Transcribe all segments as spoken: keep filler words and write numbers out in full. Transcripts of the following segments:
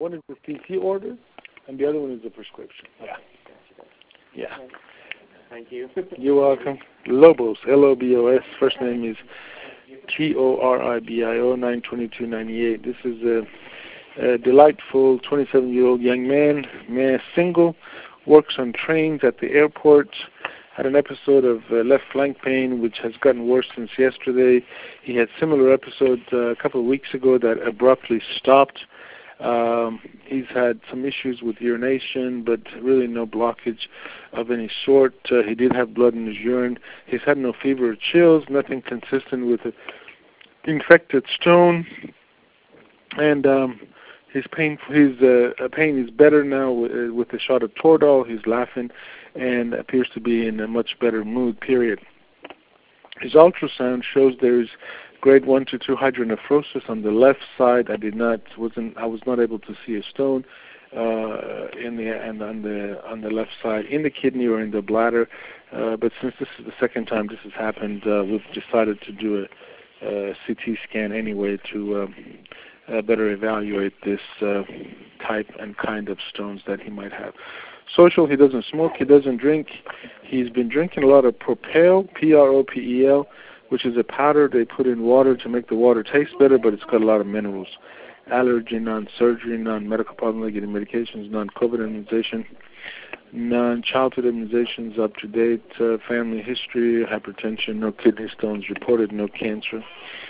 One is the C T order, and the other one is the prescription. Yeah. Yeah. Thank you. You're welcome. Lobos, L O B O S. First name is T O R I B I O, nine twenty-two ninety-eight. This is a, a delightful twenty-seven-year-old young man, man single, works on trains at the airport, had an episode of uh, left flank pain, which has gotten worse since yesterday. He had similar episode uh, a couple of weeks ago that abruptly stopped. Um, he's had some issues with urination, but really no blockage of any sort. Uh, he did have blood in his urine. He's had no fever or chills, nothing consistent with an infected stone. And um, his pain, his uh, pain is better now with, uh, with a shot of Toradol. He's laughing and appears to be in a much better mood, period. His ultrasound shows there is grade one to two hydronephrosis on the left side. I did not, wasn't, I was not able to see a stone uh, in the and on the on the left side in the kidney or in the bladder. Uh, but since this is the second time this has happened, uh, we've decided to do a, a C T scan anyway to um, uh, better evaluate this uh, type and kind of stones that he might have. Social, he doesn't smoke, he doesn't drink. He's been drinking a lot of Propel, P R O P E L, which is a powder they put in water to make the water taste better, but it's got a lot of minerals. Allergy, non-surgery, non-medical problem, like getting medications, non-COVID immunization, non-childhood immunizations up to date, uh, family history, hypertension, no kidney stones reported, no cancer.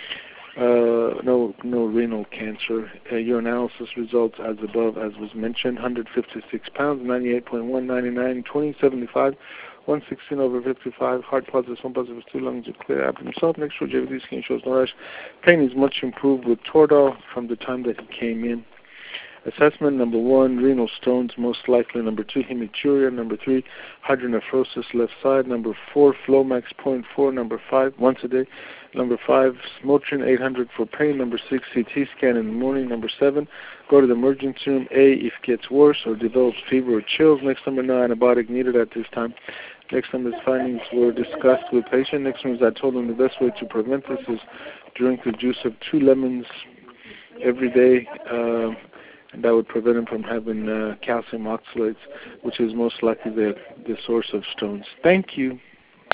Uh, no no renal cancer. Uh, urinalysis results as above, as was mentioned. one hundred fifty-six pounds, ninety-eight point one, ninety-nine, twenty, seventy-five, one sixteen over fifty-five. Heart positive, one positive, two lungs are clear. Abdomen soft. Next show, J V D skin shows no rash. Pain is much improved with Toradol from the time that he came in. Assessment, number one, renal stones, most likely. Number two, hematuria. Number three, hydronephrosis, left side. Number four, Flomax point four. Number five, once a day. Number five, Motrin eight hundred for pain. Number six, C T scan in the morning. Number seven, go to the emergency room, A, if it gets worse or develops fever or chills. Next number, no antibiotic needed at this time. Next number's findings were discussed with patient. Next one is I told him the best way to prevent this is drink the juice of two lemons every day. Uh, and that would prevent him from having uh, calcium oxalates, which is most likely the, the source of stones. Thank you.